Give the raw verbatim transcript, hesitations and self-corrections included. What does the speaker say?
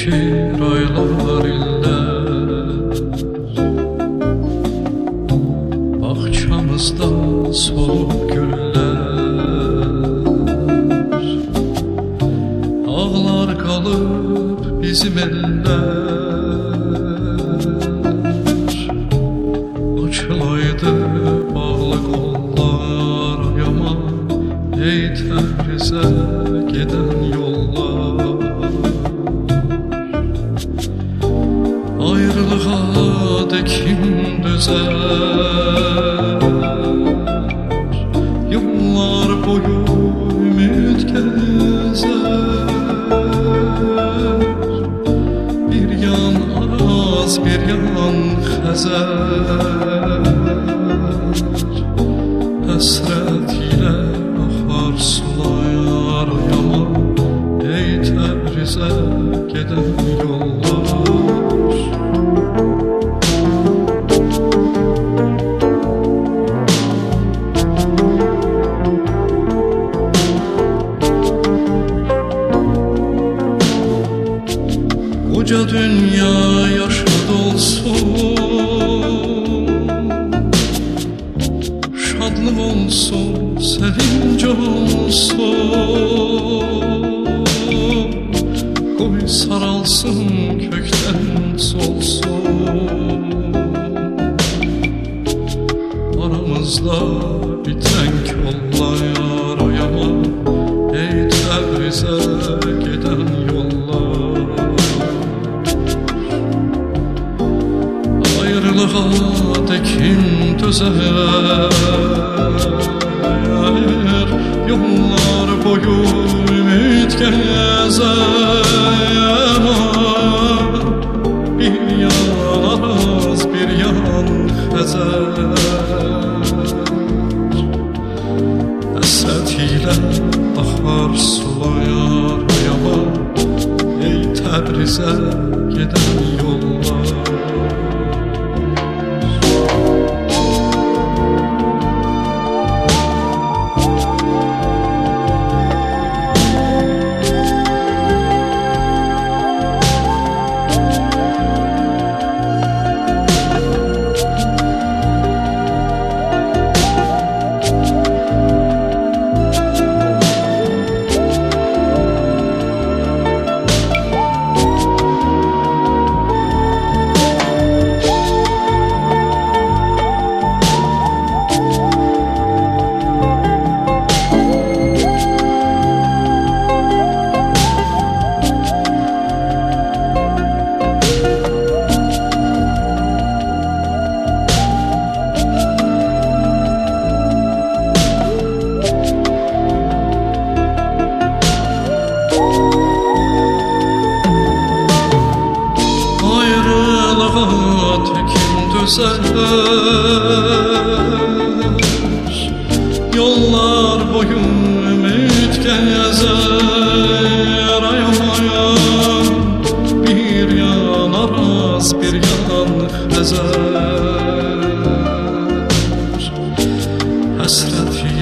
geçir aylar iller, bahçamızda soluk güller. Ağlar kalıp bizim eller, açılaydı bağlı kollar yaman. Ey Təbrizə giden yollar, ayrılığa dek kim düzer? Yıllar boyu ümit gezer, bir yan Araz bir yan Xəzər. Həsrət ile akar sular yaman, ey Təbrizə geden yollar. Koca dünya yaşı dolsun, şadlık olsun, sevinç olsun. Koy saralsın, kökten solsun. Aramızda biten kollar yaman, ey Təbrizə giden yollar. Ayrılığa dek kim düzer? Yollar boyu ümit gezer, bir yan Araz bir yan Xəzər. Həsrət ile akar sular yaman, ey Təbrizə geden yollar. Tekim düzer, yollar boyu ümit gezer. Ayamayam bir yan Araz bir yan Xəzər. Həsrət